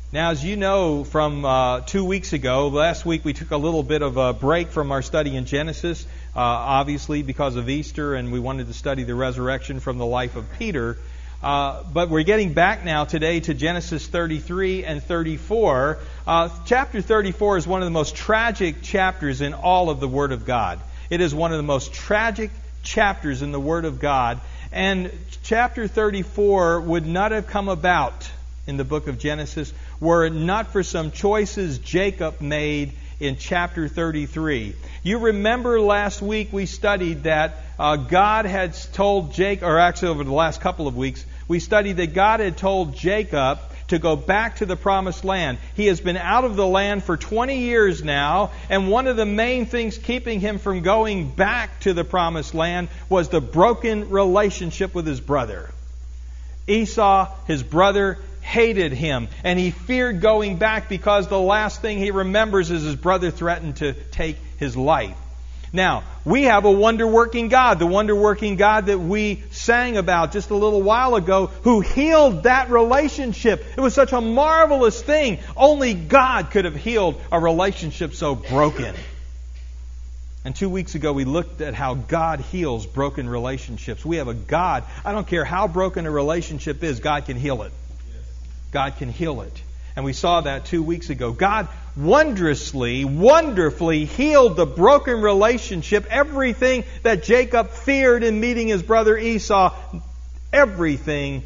Now, as you know from 2 weeks ago, last week we took a little bit of a break from our study in Genesis, obviously because of Easter, and we wanted to study the resurrection from the life of Peter. But we're getting back now today to Genesis 33 and 34. Chapter 34 is one of the most tragic chapters in all of the Word of God. It is one of the most tragic chapters in the Word of God. And chapter 34 would not have come about in the book of Genesis were it not for some choices Jacob made in chapter 33. You remember last week we studied that God had told Jacob, or actually over the last couple of weeks, we studied that God had told Jacob to go back to the promised land. He has been out of the land for 20 years now, and one of the main things keeping him from going back to the promised land was the broken relationship with his brother. Esau, his brother, hated him, and he feared going back because the last thing he remembers is his brother threatened to take his life. Now, we have a wonder-working God, the wonder-working God that we sang about just a little while ago, who healed that relationship. It was such a marvelous thing. Only God could have healed a relationship so broken. And 2 weeks ago, we looked at how God heals broken relationships. We have a God, I don't care how broken a relationship is, God can heal it. God can heal it. And we saw that 2 weeks ago. God wondrously, wonderfully healed the broken relationship. Everything that Jacob feared in meeting his brother Esau, everything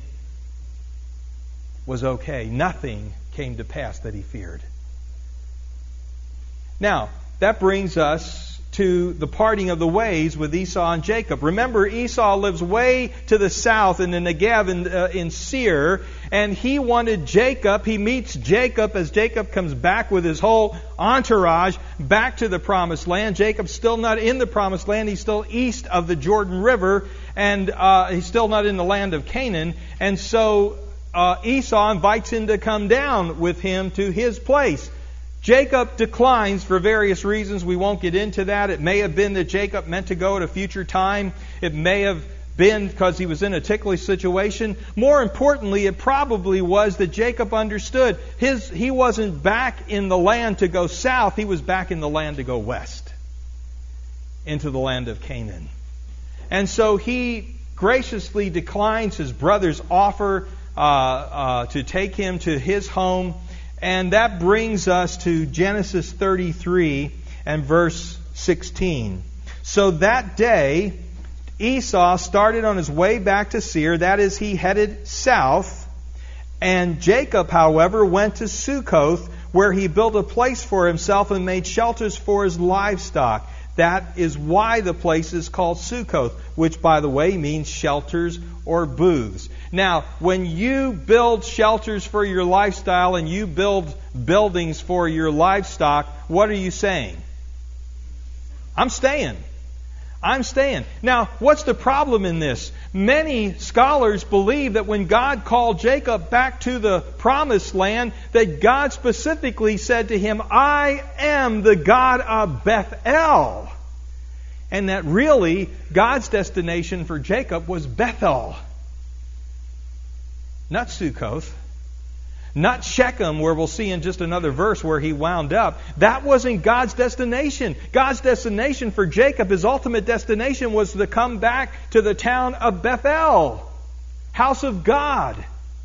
was okay. Nothing came to pass that he feared. Now, that brings us to the parting of the ways with Esau and Jacob. Remember, Esau lives way to the south in the Negev in Seir, and he wanted Jacob. He meets Jacob as Jacob comes back with his whole entourage back to the promised land. Jacob's still not in the promised land. He's still east of the Jordan River, and he's still not in the land of Canaan. And so Esau invites him to come down with him to his place. Jacob declines for various reasons. We won't get into that. It may have been that Jacob meant to go at a future time. It may have been because he was in a ticklish situation. More importantly, it probably was that Jacob understood he wasn't back in the land to go south. He was back in the land to go west, into the land of Canaan. And so he graciously declines his brother's offer to take him to his home. And that brings us to Genesis 33 and verse 16. So that day, Esau started on his way back to Seir. That is, he headed south. And Jacob, however, went to Succoth, where he built a place for himself and made shelters for his livestock. That is why the place is called Succoth, which, by the way, means shelters or booths. Now, when you build shelters for your lifestyle and you build buildings for your livestock, what are you saying? I'm staying. I'm staying. Now, what's the problem in this? Many scholars believe that when God called Jacob back to the promised land, that God specifically said to him, I am the God of Bethel. And that really, God's destination for Jacob was Bethel. Not Sukkoth. Not Shechem, where we'll see in just another verse where he wound up. That wasn't God's destination. God's destination for Jacob, his ultimate destination, was to come back to the town of Bethel, house of God.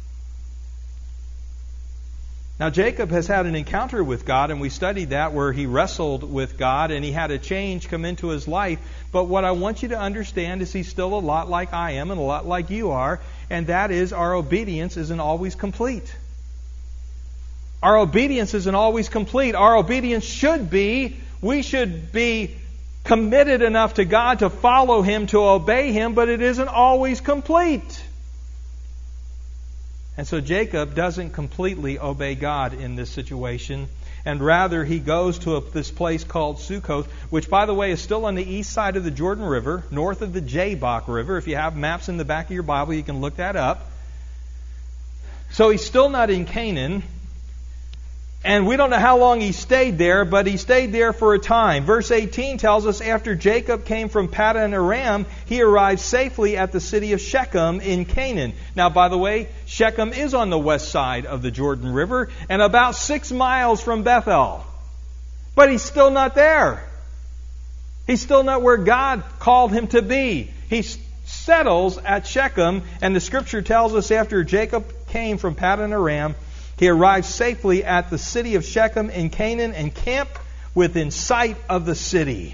Now, Jacob has had an encounter with God, and we studied that where he wrestled with God, and he had a change come into his life. But what I want you to understand is he's still a lot like I am and a lot like you are, and that is our obedience isn't always complete. Our obedience isn't always complete. Our obedience should be, we should be committed enough to God to follow Him, to obey Him, but it isn't always complete. And so Jacob doesn't completely obey God in this situation, and rather he goes to this place called Sukkoth, which, by the way, is still on the east side of the Jordan River, north of the Jabbok River. If you have maps in the back of your Bible, you can look that up. So he's still not in Canaan. And we don't know how long he stayed there, but he stayed there for a time. Verse 18 tells us, after Jacob came from Paddan Aram, he arrived safely at the city of Shechem in Canaan. Now, by the way, Shechem is on the west side of the Jordan River and about 6 miles from Bethel. But he's still not there. He's still not where God called him to be. He settles at Shechem, and the Scripture tells us after Jacob came from Paddan Aram, he arrived safely at the city of Shechem in Canaan and camped within sight of the city.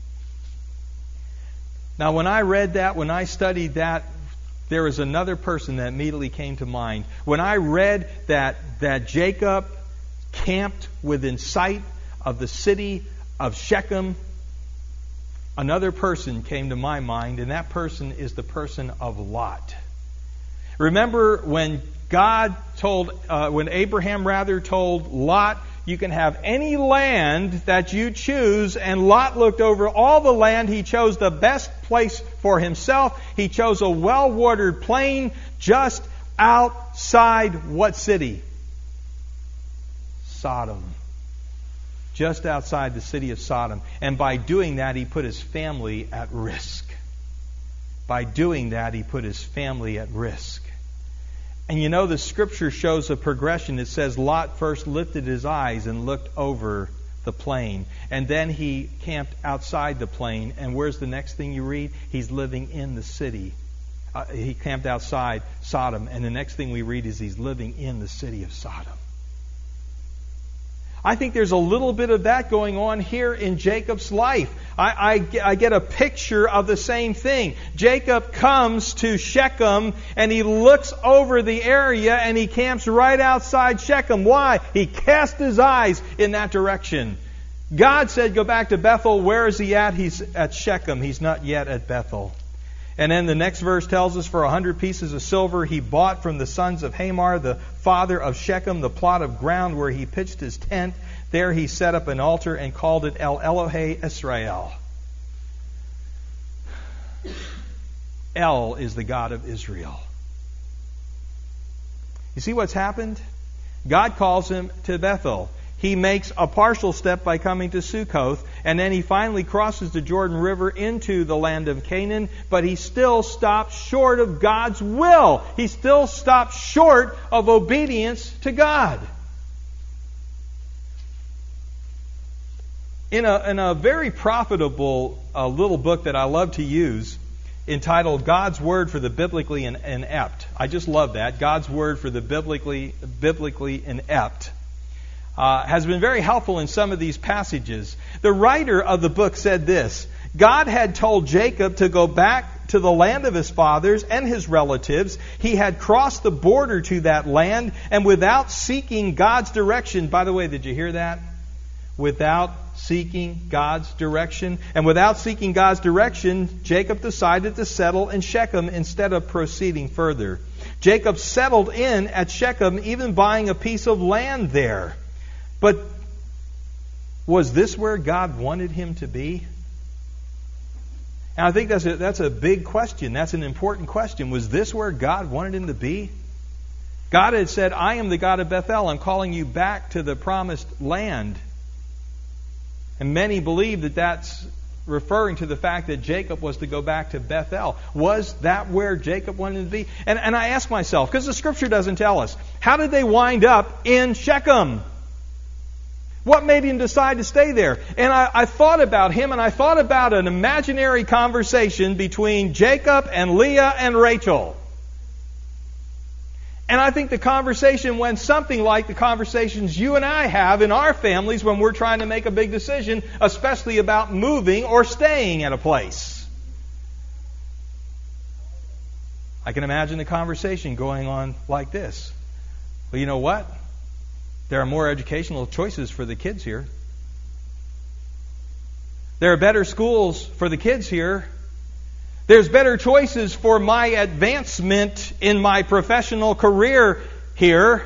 Now, when I read that, when I studied that, there was another person that immediately came to mind. When I read that Jacob camped within sight of the city of Shechem, another person came to my mind, and that person is the person of Lot. Remember when when Abraham told Lot, you can have any land that you choose, and Lot looked over all the land. He chose the best place for himself. He chose a well-watered plain just outside what city? Sodom. Just outside the city of Sodom. And by doing that, he put his family at risk. By doing that, he put his family at risk. And you know, the Scripture shows a progression. It says Lot first lifted his eyes and looked over the plain. And then he camped outside the plain. And where's the next thing you read? He's living in the city. He camped outside Sodom. And the next thing we read is he's living in the city of Sodom. I think there's a little bit of that going on here in Jacob's life. I get a picture of the same thing. Jacob comes to Shechem and he looks over the area and he camps right outside Shechem. Why? He cast his eyes in that direction. God said, go back to Bethel. Where is he at? He's at Shechem. He's not yet at Bethel. And then the next verse tells us, for 100 pieces of silver he bought from the sons of Hamor, the father of Shechem, the plot of ground where he pitched his tent. There he set up an altar and called it El Elohe Israel. El is the God of Israel. You see what's happened? God calls him to Bethel. He makes a partial step by coming to Sukkoth, and then he finally crosses the Jordan River into the land of Canaan, but he still stops short of God's will. He still stops short of obedience to God. In a very profitable little book that I love to use, entitled God's Word for the Biblically Inept. I just love that. God's Word for the Biblically Inept. Has been very helpful in some of these passages. The writer of the book said this: God had told Jacob to go back to the land of his fathers and his relatives. He had crossed the border to that land, and without seeking God's direction, by the way, did you hear that? Without seeking God's direction. And without seeking God's direction, Jacob decided to settle in Shechem instead of proceeding further. Jacob settled in at Shechem, even buying a piece of land there. But was this where God wanted him to be? And I think that's a big question. That's an important question. Was this where God wanted him to be? God had said, I am the God of Bethel. I'm calling you back to the promised land. And many believe that that's referring to the fact that Jacob was to go back to Bethel. Was that where Jacob wanted to be? And I ask myself, because the Scripture doesn't tell us, how did they wind up in Shechem? What made him decide to stay there? And I thought about him, and I thought about an imaginary conversation between Jacob and Leah and Rachel. And I think the conversation went something like the conversations you and I have in our families when we're trying to make a big decision, especially about moving or staying at a place. I can imagine the conversation going on like this. Well, you know what? There are more educational choices for the kids here. There are better schools for the kids here. There's better choices for my advancement in my professional career here.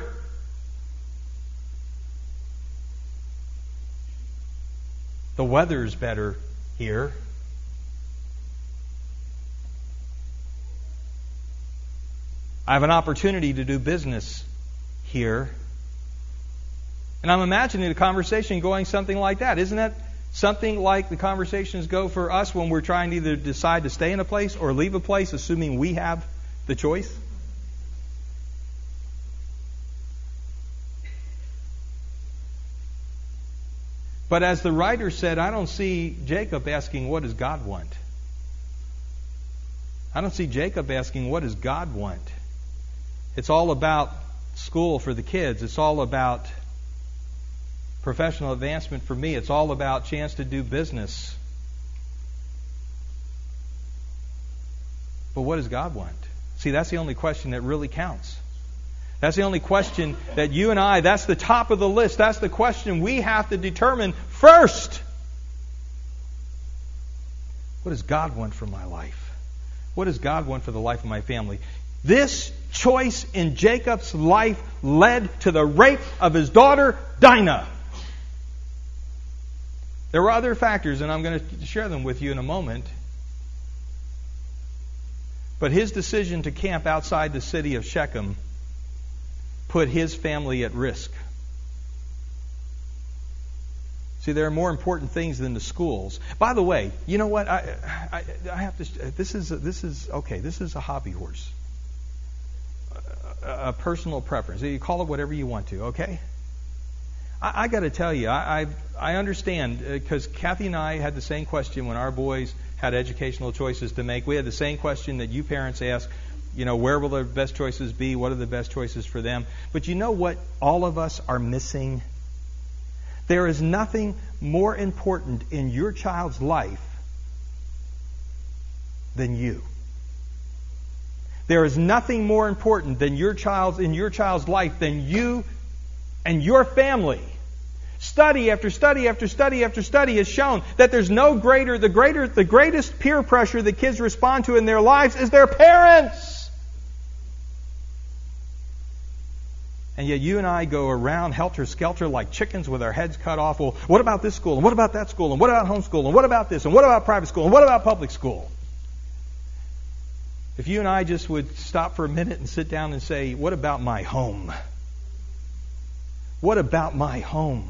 The weather's better here. I have an opportunity to do business here. And I'm imagining the conversation going something like that. Isn't that something like the conversations go for us when we're trying to either decide to stay in a place or leave a place, assuming we have the choice? But as the writer said, I don't see Jacob asking, what does God want? I don't see Jacob asking, what does God want? It's all about school for the kids. It's all about professional advancement for me. It's all about chance to do business. But what does God want? See, that's the only question that really counts. That's the only question that you and I, that's the top of the list. That's the question we have to determine first. What does God want for my life? What does God want for the life of my family? This choice in Jacob's life led to the rape of his daughter, Dinah. There were other factors, and I'm going to share them with you in a moment. But his decision to camp outside the city of Shechem put his family at risk. See, there are more important things than the schools. By the way, you know what? I have to. This is okay. This is a hobby horse, a personal preference. You call it whatever you want to. Okay. I got to tell you, I understand because Kathy and I had the same question when our boys had educational choices to make. We had the same question that you parents ask. You know, where will the best choices be? What are the best choices for them? But you know what all of us are missing? There is nothing more important in your child's life than you. There is nothing more important than in your child's life than you and your family. Study after study after study after study has shown that there's no greater, the greatest peer pressure that kids respond to in their lives is their parents. And yet you and I go around helter-skelter like chickens with our heads cut off. Well, what about this school? And what about that school? And what about homeschool? And what about this? And what about private school? And what about public school? If you and I just would stop for a minute and sit down and say, what about my home? What about my home?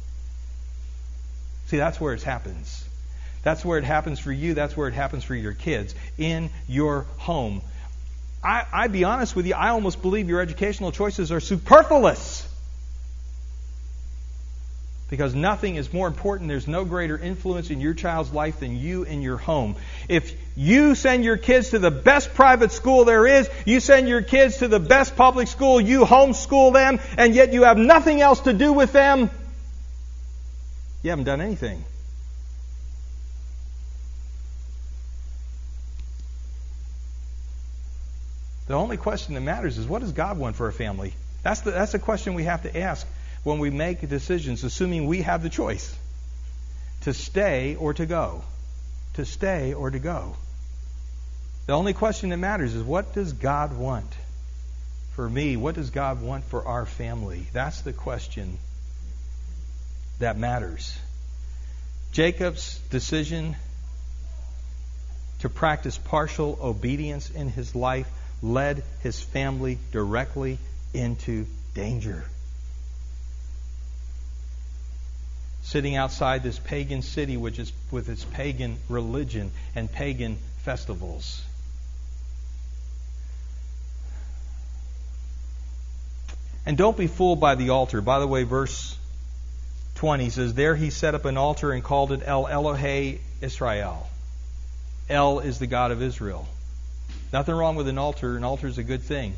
See, that's where it happens. That's where it happens for you. That's where it happens for your kids. In your home. I'd be honest with you, I almost believe your educational choices are superfluous. Because nothing is more important. There's no greater influence in your child's life than you in your home. If you send your kids to the best private school there is, you send your kids to the best public school, you homeschool them, and yet you have nothing else to do with them, you haven't done anything. The only question that matters is, what does God want for a family? That's the question we have to ask when we make decisions, assuming we have the choice to stay or to go. To stay or to go. The only question that matters is, what does God want for me? What does God want for our family? That's the question that matters. Jacob's decision to practice partial obedience in his life led his family directly into danger. Sitting outside this pagan city, which is with its pagan religion and pagan festivals. And don't be fooled by the altar. By the way, verse 20 says, there he set up an altar and called it El Elohe Israel. El is the God of Israel. Nothing wrong with an altar. An altar is a good thing.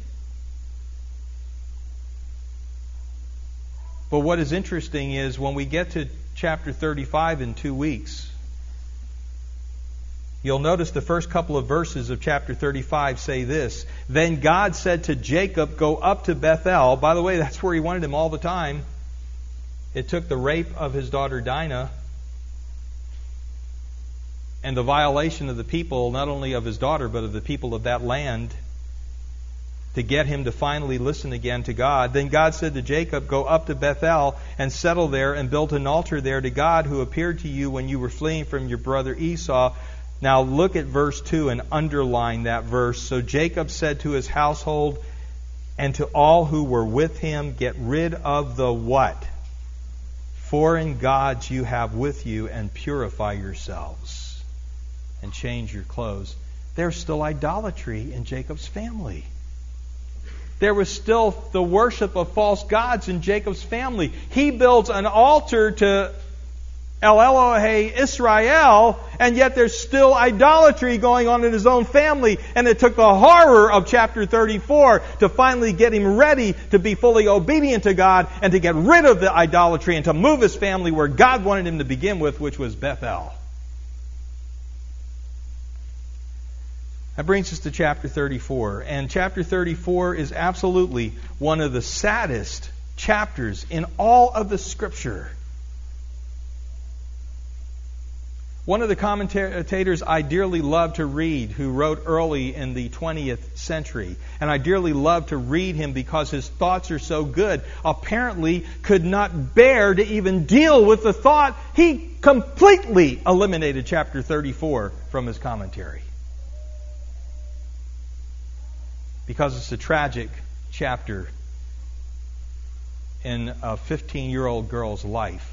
But what is interesting is when we get to chapter 35 in 2 weeks, you'll notice the first couple of verses of chapter 35 say this. Then God said to Jacob, go up to Bethel. By the way, that's where he wanted him all the time. It took the rape of his daughter Dinah and the violation of the people, not only of his daughter, but of the people of that land, to get him to finally listen again to God. Then God said to Jacob, go up to Bethel and settle there and build an altar there to God who appeared to you when you were fleeing from your brother Esau. Now look at verse 2 and underline that verse. So Jacob said to his household and to all who were with him, get rid of the what? foreign gods you have with you and purify yourselves and change your clothes. There's still idolatry in Jacob's family. There was still the worship of false gods in Jacob's family. He builds an altar to El Elohe Israel, and yet there's still idolatry going on in his own family. And it took the horror of chapter 34 to finally get him ready to be fully obedient to God and to get rid of the idolatry and to move his family where God wanted him to begin with, which was Bethel. That brings us to chapter 34. And chapter 34 is absolutely one of the saddest chapters in all of the Scripture. One of the commentators I dearly love to read, who wrote early in the 20th century, and I dearly love to read him because his thoughts are so good, apparently could not bear to even deal with the thought. He completely eliminated chapter 34 from his commentary. Because it's a tragic chapter in a 15-year-old girl's life.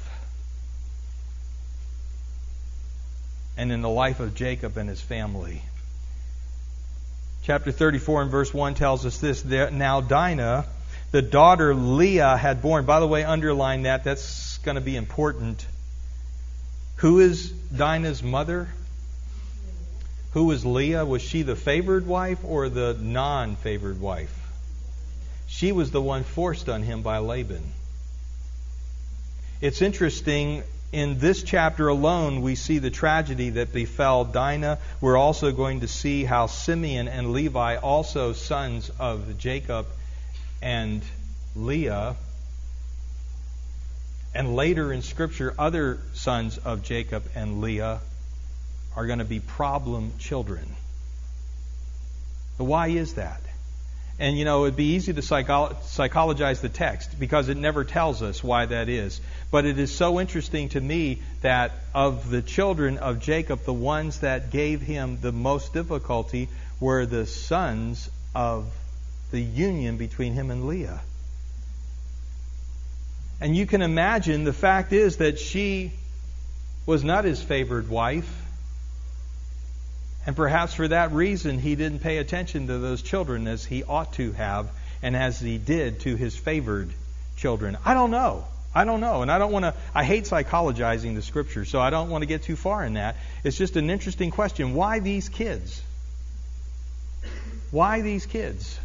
And in the life of Jacob and his family. Chapter 34 and verse 1 tells us this. Now Dinah, the daughter Leah, had born. By the way, underline that. That's going to be important. Who is Dinah's mother? Who was Leah? Was she the favored wife or the non-favored wife? She was the one forced on him by Laban. It's interesting. In this chapter alone, we see the tragedy that befell Dinah. We're also going to see how Simeon and Levi, also sons of Jacob and Leah, and later in Scripture, other sons of Jacob and Leah are going to be problem children. But why is that? And, it'd be easy to psychologize the text because it never tells us why that is. But it is so interesting to me that of the children of Jacob, the ones that gave him the most difficulty were the sons of the union between him and Leah. And you can imagine, the fact is that she was not his favored wife. And perhaps for that reason, he didn't pay attention to those children as he ought to have, and as he did to his favored children. I don't know. And I hate psychologizing the Scripture, so I don't want to get too far in that. It's just an interesting question. Why these kids? Why these kids?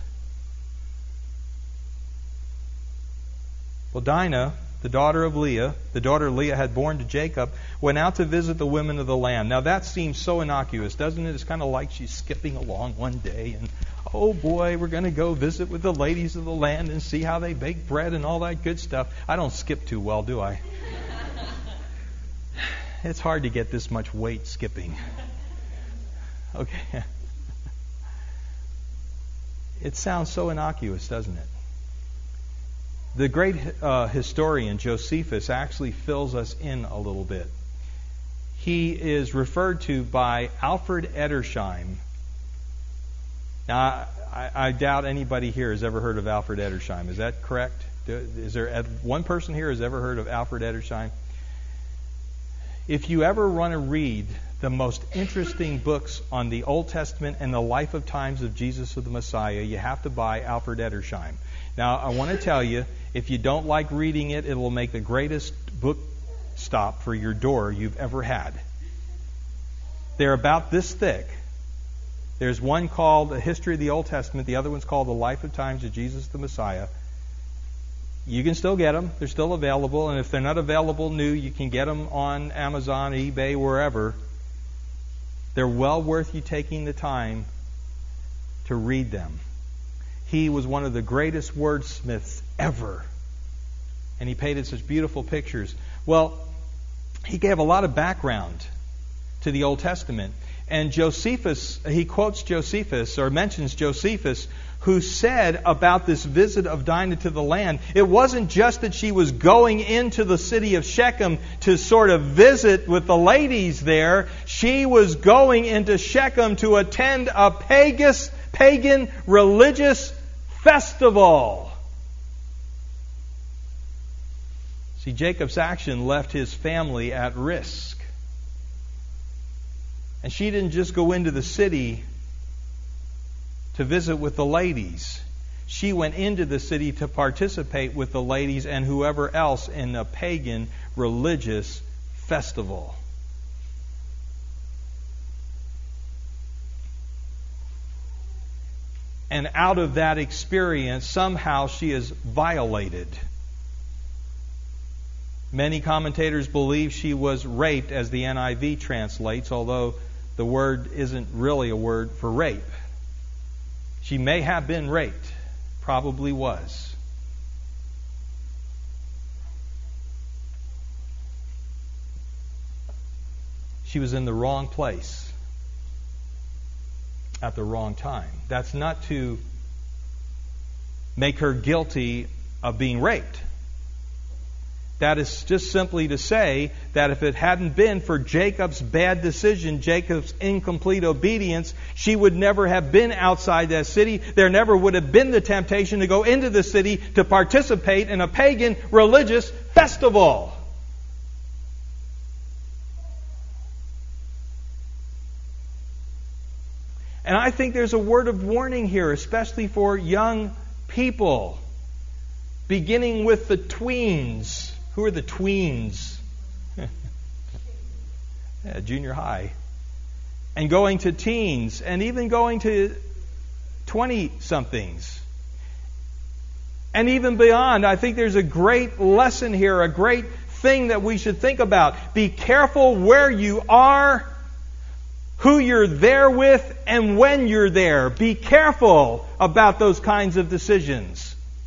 Well, Dinah, the daughter of Leah, the daughter Leah had born to Jacob, went out to visit the women of the land. Now that seems so innocuous, doesn't it? It's kind of like she's skipping along one day and, oh boy, we're going to go visit with the ladies of the land and see how they bake bread and all that good stuff. I don't skip too well, do I? It's hard to get this much weight skipping. Okay. It sounds so innocuous, doesn't it? The great historian Josephus actually fills us in a little bit. He is referred to by Alfred Edersheim. Now, I doubt anybody here has ever heard of Alfred Edersheim. Is that correct? Is there one person here has ever heard of Alfred Edersheim? If you ever want to read the most interesting books on the Old Testament and the life of times of Jesus of the Messiah, you have to buy Alfred Edersheim. Now, I want to tell you, if you don't like reading it, it will make the greatest book stop for your door you've ever had. They're about this thick. There's one called A History of the Old Testament. The other one's called The Life of Times of Jesus the Messiah. You can still get them. They're still available. And if they're not available new, you can get them on Amazon, eBay, wherever. They're well worth you taking the time to read them. He was one of the greatest wordsmiths ever. And he painted such beautiful pictures. Well, he gave a lot of background to the Old Testament. And Josephus, he quotes Josephus, or mentions Josephus, who said about this visit of Dinah to the land, it wasn't just that she was going into the city of Shechem to sort of visit with the ladies there. She was going into Shechem to attend a pagan religious festival. See, Jacob's action left his family at risk. And she didn't just go into the city to visit with the ladies. She went into the city to participate with the ladies and whoever else in a pagan religious festival. And out of that experience, somehow she is violated. Many commentators believe she was raped, as the NIV translates, although the word isn't really a word for rape. She may have been raped. Probably was. She was in the wrong place at the wrong time. That's not to make her guilty of being raped. That is just simply to say that if it hadn't been for Jacob's bad decision, Jacob's incomplete obedience, she would never have been outside that city. There never would have been the temptation to go into the city to participate in a pagan religious festival. And I think there's a word of warning here, especially for young people, beginning with the tweens. Who are the tweens? Yeah, junior high. And going to teens, and even going to 20-somethings. And even beyond, I think there's a great lesson here, a great thing that we should think about. Be careful where you are, who you're there with, and when you're there. Be careful about those kinds of decisions.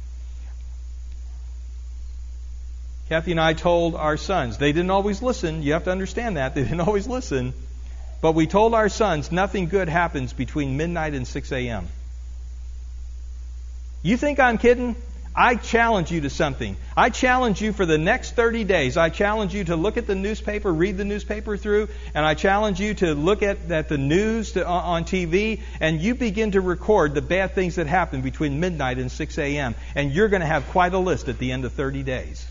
Kathy and I told our sons, they didn't always listen. You have to understand that. They didn't always listen. But we told our sons nothing good happens between midnight and 6 a.m. You think I'm kidding? I challenge you to something. I challenge you for the next 30 days. I challenge you to look at the newspaper, read the newspaper through, and I challenge you to look at the news on TV, and you begin to record the bad things that happen between midnight and 6 a.m. And you're going to have quite a list at the end of 30 days.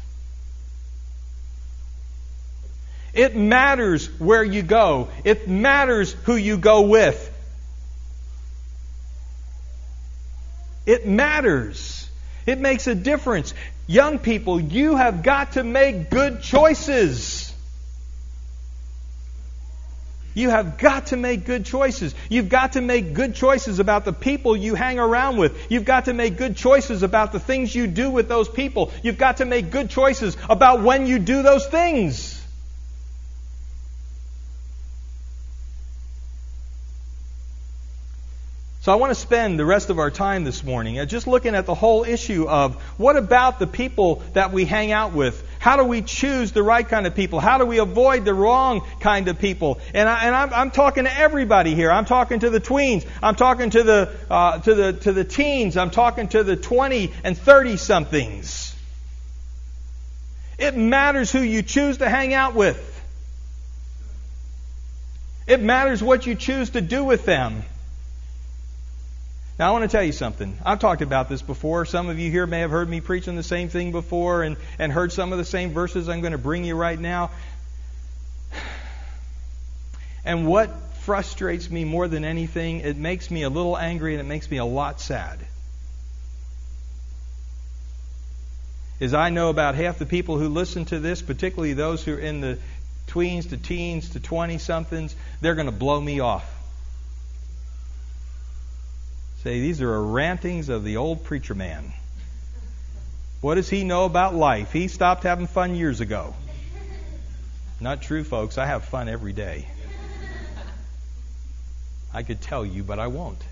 It matters where you go. It matters who you go with. It matters. It makes a difference. Young people, you have got to make good choices. You have got to make good choices. You've got to make good choices about the people you hang around with. You've got to make good choices about the things you do with those people. You've got to make good choices about when you do those things. So I want to spend the rest of our time this morning just looking at the whole issue of what about the people that we hang out with? How do we choose the right kind of people? How do we avoid the wrong kind of people? And I'm talking to everybody here. I'm talking to the tweens. I'm talking to the teens. I'm talking to the 20 and 30 somethings. It matters who you choose to hang out with. It matters what you choose to do with them. Now, I want to tell you something. I've talked about this before. Some of you here may have heard me preaching the same thing before and heard some of the same verses I'm going to bring you right now. And what frustrates me more than anything, it makes me a little angry and it makes me a lot sad, is I know about half the people who listen to this, particularly those who are in the tweens to teens to 20-somethings, they're going to blow me off. Say, these are rantings of the old preacher man. What does he know about life? He stopped having fun years ago. Not true, folks. I have fun every day. I could tell you, but I won't.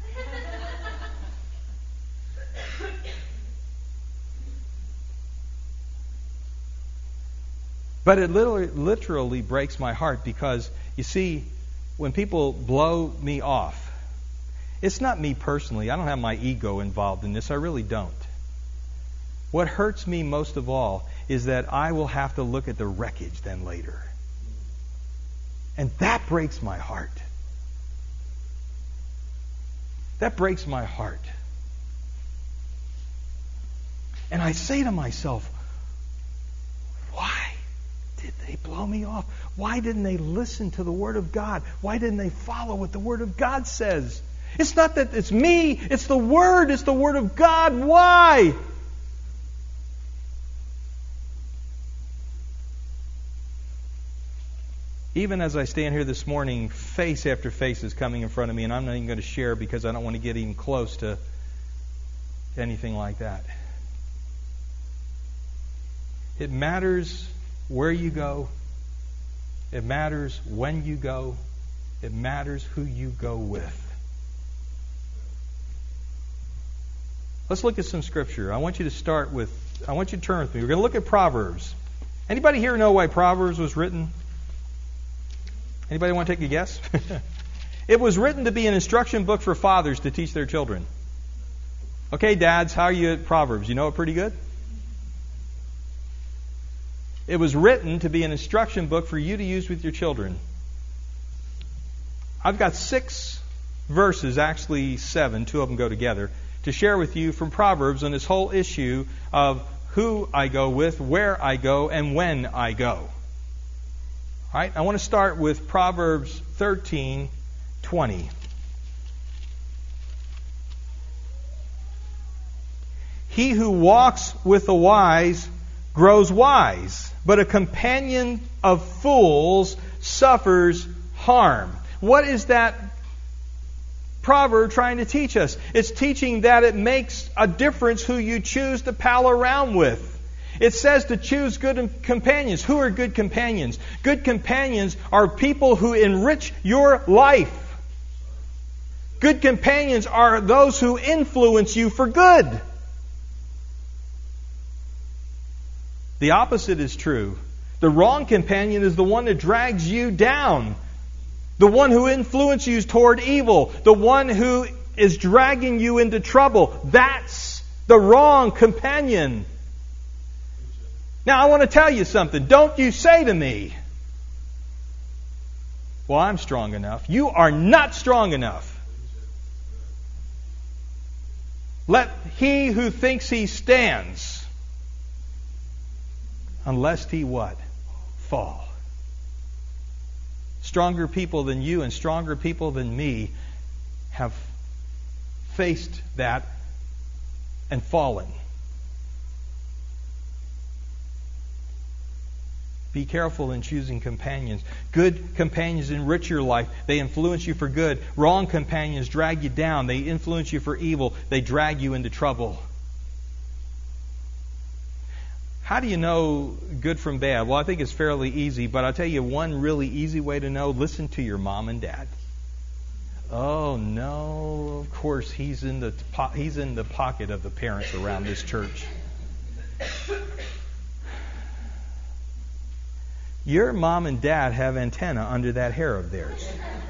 But it literally breaks my heart because, you see, when people blow me off, it's not me personally. I don't have my ego involved in this. I really don't. What hurts me most of all is that I will have to look at the wreckage then later. And that breaks my heart. That breaks my heart. And I say to myself, why? They blow me off. Why didn't they listen to the Word of God? Why didn't they follow what the Word of God says? It's not that it's me. It's the Word. It's the Word of God. Why? Even as I stand here this morning, face after face is coming in front of me, and I'm not even going to share because I don't want to get even close to anything like that. It matters where you go. It matters when you go. It matters who you go with. Let's look at some scripture. I want you to turn with me. We're going to look at Proverbs. Anybody here know why Proverbs was written? Anybody want to take a guess? It was written to be an instruction book for fathers to teach their children. Okay, dads, how are you at Proverbs? You know it pretty good? It was written to be an instruction book for you to use with your children. I've got 6 verses, actually 7, 2 of them go together, to share with you from Proverbs on this whole issue of who I go with, where I go, and when I go. All right, I want to start with Proverbs 13:20. He who walks with the wise grows wise, but a companion of fools suffers harm. What is that proverb trying to teach us? It's teaching that it makes a difference who you choose to pal around with. It says to choose good companions. Who are good companions? Good companions are people who enrich your life. Good companions are those who influence you for good. The opposite is true. The wrong companion is the one that drags you down. The one who influences you toward evil. The one who is dragging you into trouble. That's the wrong companion. Now, I want to tell you something. Don't you say to me, well, I'm strong enough. You are not strong enough. Let he who thinks he stands, unless he what? Fall. Stronger people than you and stronger people than me have faced that and fallen. Be careful in choosing companions. Good companions enrich your life. They influence you for good. Wrong companions drag you down. They influence you for evil. They drag you into trouble. How do you know good from bad? Well, I think it's fairly easy, but I'll tell you one really easy way to know. Listen to your mom and dad. Oh, no, of course, he's in the pocket of the parents around this church. Your mom and dad have antenna under that hair of theirs.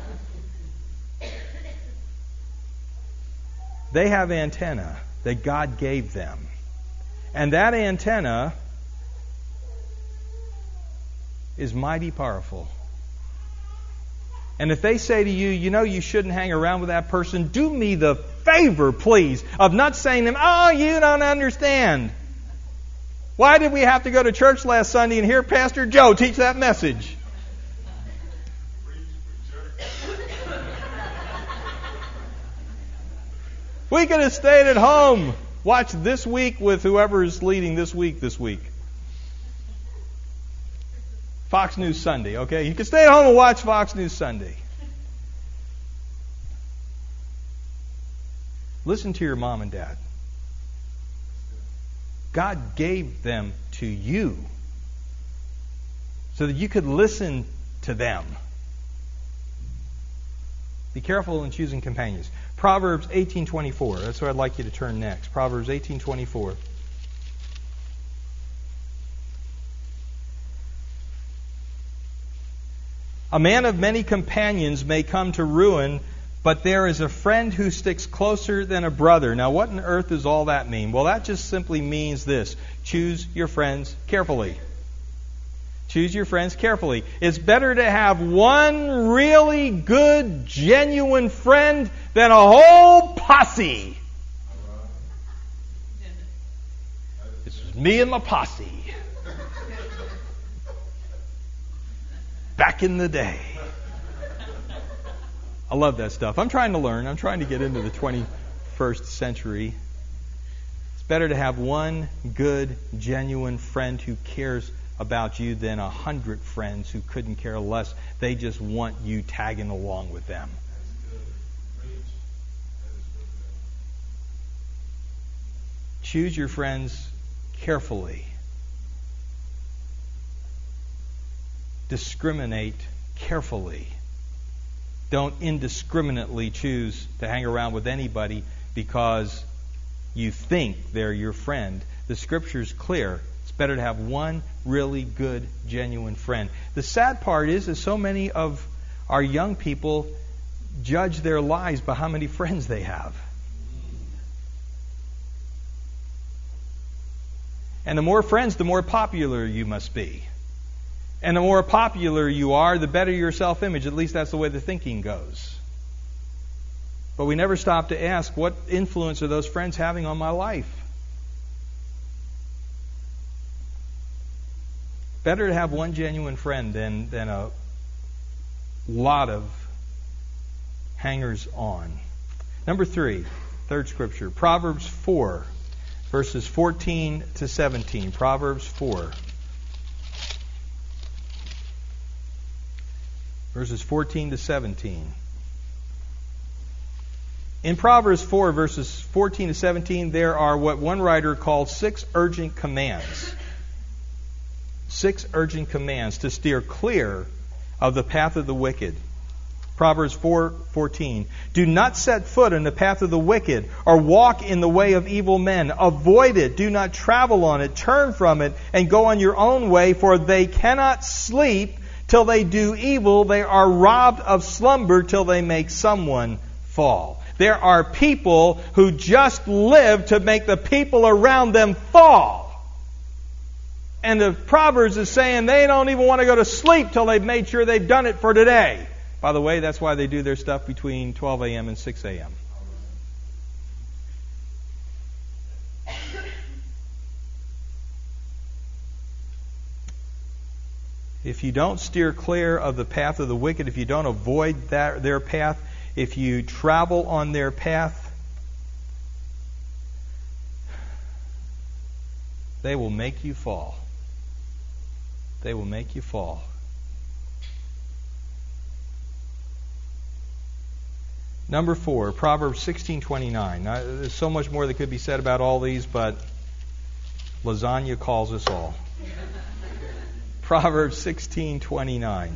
They have antenna that God gave them. And that antenna is mighty powerful. And if they say to you, you know you shouldn't hang around with that person, do me the favor, please, of not saying to them, oh, you don't understand. Why did we have to go to church last Sunday and hear Pastor Joe teach that message? We could have stayed at home. Watch This Week with whoever is leading this week. Fox News Sunday, okay? You can stay at home and watch Fox News Sunday. Listen to your mom and dad. God gave them to you so that you could listen to them. Be careful in choosing companions. Proverbs 18:24. That's where I'd like you to turn next. Proverbs 18:24. A man of many companions may come to ruin, but there is a friend who sticks closer than a brother. Now, what on earth does all that mean? Well, that just simply means this. Choose your friends carefully. Choose your friends carefully. It's better to have one really good, genuine friend than a whole posse. This is me and my posse. back in the day. I love that stuff. I'm trying to learn. I'm trying to get into the 21st century. It's better to have one good, genuine friend who cares about you than 100 friends who couldn't care less. They just want you tagging along with them. Choose your friends carefully. Discriminate carefully. Don't indiscriminately choose to hang around with anybody because you think they're your friend. The Scripture's clear. It's better to have one really good, genuine friend. The sad part is that so many of our young people judge their lives by how many friends they have. And the more friends, the more popular you must be. And the more popular you are, the better your self-image. At least that's the way the thinking goes. But we never stop to ask, what influence are those friends having on my life? Better to have one genuine friend than a lot of hangers-on. Number 3, third scripture, Proverbs 4, verses 14 to 17. Proverbs 4. Verses 14 to 17. In Proverbs 4, verses 14 to 17, there are what one writer called 6 urgent commands. 6 urgent commands to steer clear of the path of the wicked. Proverbs 4:14. Do not set foot in the path of the wicked, or walk in the way of evil men. Avoid it. Do not travel on it. Turn from it, and go on your own way, for they cannot sleep till they do evil. They are robbed of slumber till they make someone fall. There are people who just live to make the people around them fall. And the Proverbs is saying they don't even want to go to sleep till they've made sure they've done it for today. By the way, that's why they do their stuff between 12 a.m. and 6 a.m. If you don't steer clear of the path of the wicked, if you don't avoid their path, if you travel on their path, they will make you fall. They will make you fall. Number 4, Proverbs 16:29. Now, there's so much more that could be said about all these, but lasagna calls us all. Proverbs 16:29.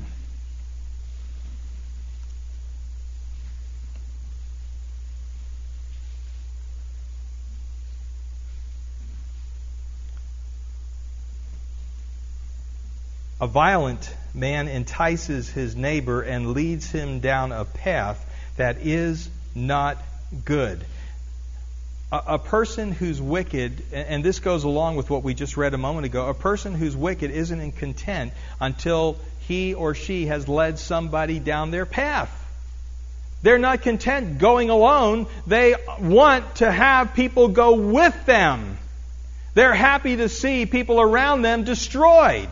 A violent man entices his neighbor and leads him down a path that is not good. A person who's wicked, and this goes along with what we just read a moment ago, a person who's wicked isn't content until he or she has led somebody down their path. They're not content going alone. They want to have people go with them. They're happy to see people around them destroyed.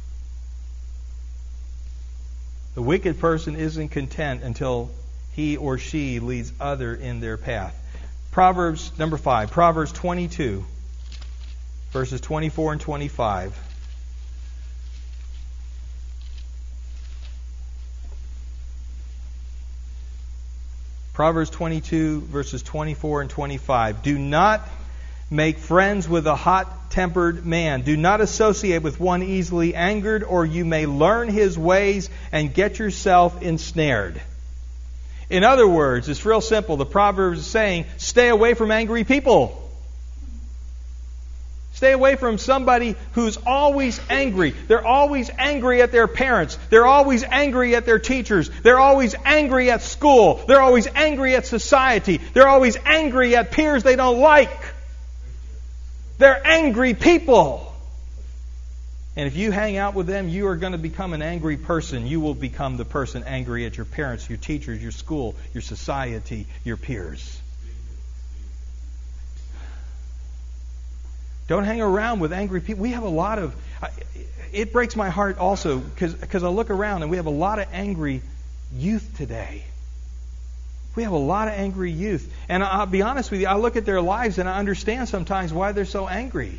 The wicked person isn't content until he or she leads other in their path. Proverbs, number 5, Proverbs 22, verses 24 and 25. Proverbs 22, verses 24 and 25. Do not make friends with a hot-tempered man. Do not associate with one easily angered, or you may learn his ways and get yourself ensnared. In other words, it's real simple. The Proverbs is saying, stay away from angry people. Stay away from somebody who's always angry. They're always angry at their parents. They're always angry at their teachers. They're always angry at school. They're always angry at society. They're always angry at peers they don't like. They're angry people. And if you hang out with them, you are going to become an angry person. You will become the person angry at your parents, your teachers, your school, your society, your peers. Don't hang around with angry people. We have a lot of... It breaks my heart also because I look around and we have a lot of angry youth today. We have a lot of angry youth. And I'll be honest with you, I look at their lives and I understand sometimes why they're so angry.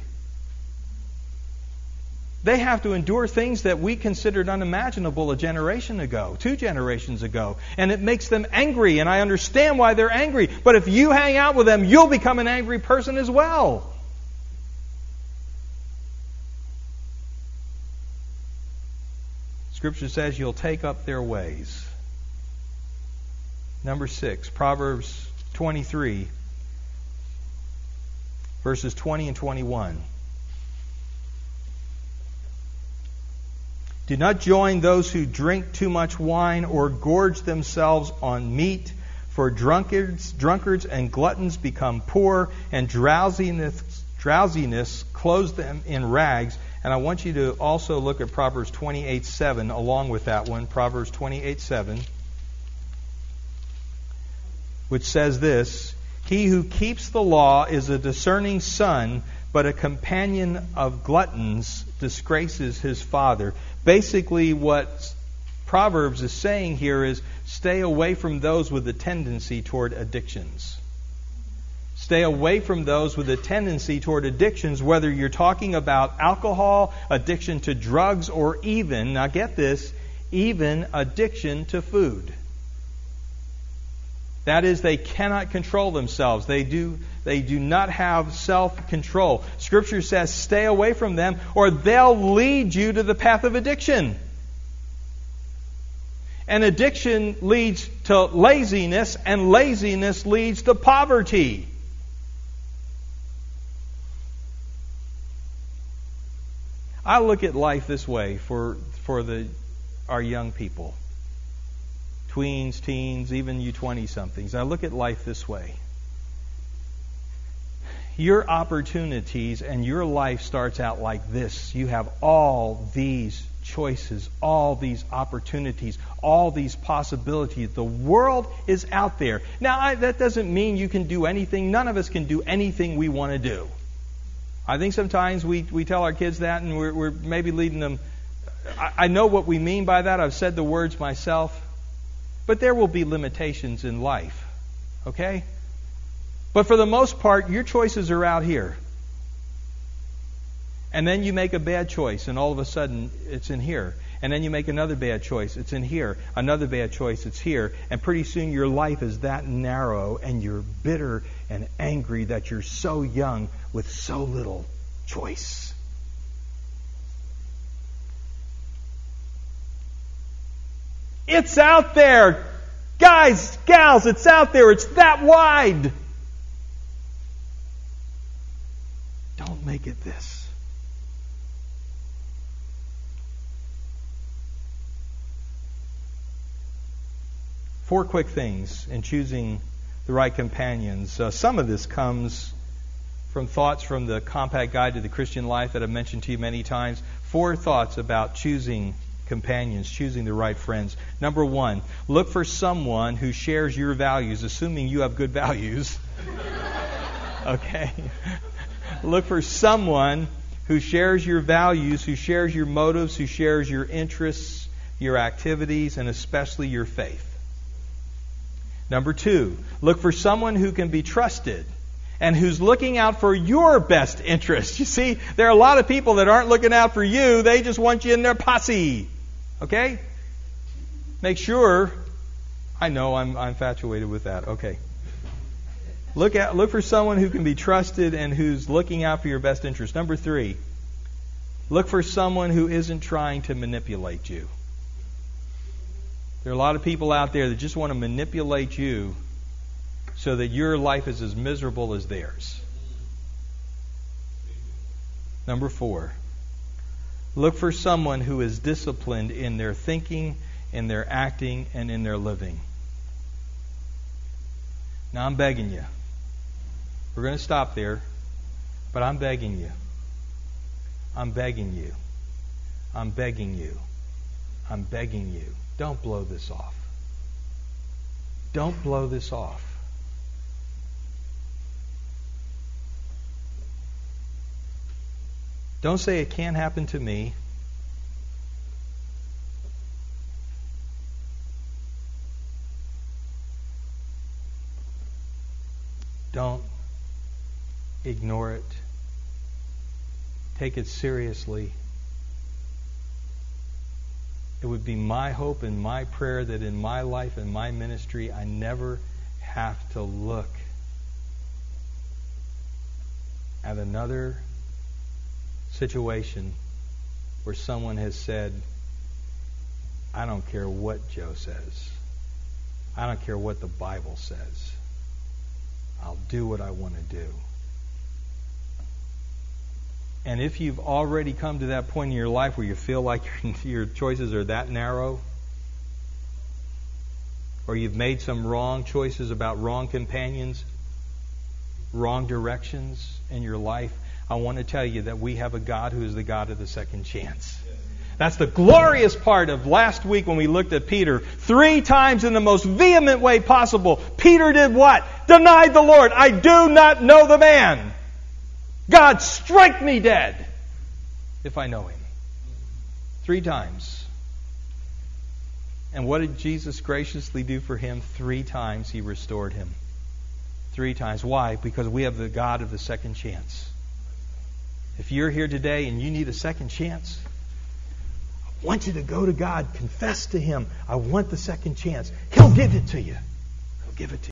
They have to endure things that we considered unimaginable a generation ago, 2 generations ago. And it makes them angry, and I understand why they're angry. But if you hang out with them, you'll become an angry person as well. Scripture says you'll take up their ways. Number 6, Proverbs 23, verses 20 and 21. Do not join those who drink too much wine or gorge themselves on meat, for drunkards and gluttons become poor, and drowsiness clothes them in rags. And I want you to also look at Proverbs 28:7 along with that one, Proverbs 28:7, which says this: He who keeps the law is a discerning son, but a companion of gluttons disgraces his father. Basically, what Proverbs is saying here is stay away from those with a tendency toward addictions. Stay away from those with a tendency toward addictions, whether you're talking about alcohol, addiction to drugs, or even, now get this, even addiction to food. That is, they cannot control themselves. They do not have self-control. Scripture says stay away from them or they'll lead you to the path of addiction. And addiction leads to laziness, and laziness leads to poverty. I look at life this way for our young people. Tweens, teens, even you 20-somethings. I look at life this way. Your opportunities and your life starts out like this. You have all these choices, all these opportunities, all these possibilities. The world is out there. Now, that doesn't mean you can do anything. None of us can do anything we want to do. I think sometimes we tell our kids that and we're maybe leading them. I know what we mean by that. I've said the words myself. But there will be limitations in life. Okay? But for the most part, your choices are out here. And then you make a bad choice, and all of a sudden, it's in here. And then you make another bad choice, it's in here. Another bad choice, it's here. And pretty soon your life is that narrow, and you're bitter and angry that you're so young with so little choice. It's out there. Guys, gals, it's out there. It's that wide. Don't make it this. Four quick things in choosing the right companions. Some of this comes from thoughts from the Compact Guide to the Christian Life that I've mentioned to you many times. 4 thoughts about choosing companions, choosing the right friends. Number 1, look for someone who shares your values, assuming you have good values. Okay? Look for someone who shares your values, who shares your motives, who shares your interests, your activities, and especially your faith. Number 2, look for someone who can be trusted and who's looking out for your best interest. You see, there are a lot of people that aren't looking out for you. They just want you in their posse. Okay? Make sure. I know I'm infatuated with that. Okay. Look for someone who can be trusted and who's looking out for your best interest. Number 3, look for someone who isn't trying to manipulate you. There are a lot of people out there that just want to manipulate you so that your life is as miserable as theirs. Number 4, look for someone who is disciplined in their thinking, in their acting, and in their living. Now I'm begging you. We're going to stop there, but I'm begging you. I'm begging you. I'm begging you. I'm begging you. Don't blow this off. Don't blow this off. Don't say it can't happen to me. Don't ignore it. Take it seriously. It would be my hope and my prayer that in my life and my ministry I never have to look at another situation where someone has said, I don't care what Joe says. I don't care what the Bible says. I'll do what I want to do. And if you've already come to that point in your life where you feel like your choices are that narrow, or you've made some wrong choices about wrong companions, wrong directions in your life, I want to tell you that we have a God who is the God of the second chance. That's the glorious part of last week when we looked at Peter. 3 times in the most vehement way possible, Peter did what? Denied the Lord. I do not know the man. God, strike me dead if I know him. 3 times. And what did Jesus graciously do for him? 3 times he restored him. 3 times. Why? Because we have the God of the second chance. If you're here today and you need a second chance, I want you to go to God, confess to Him, I want the second chance. He'll give it to you. He'll give it to you.